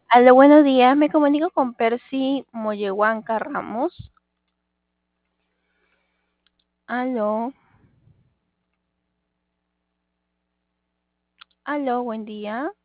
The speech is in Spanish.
Aló, buenos días. Me comunico con Percy Mollehuanca Ramos. Aló, aló, buen día.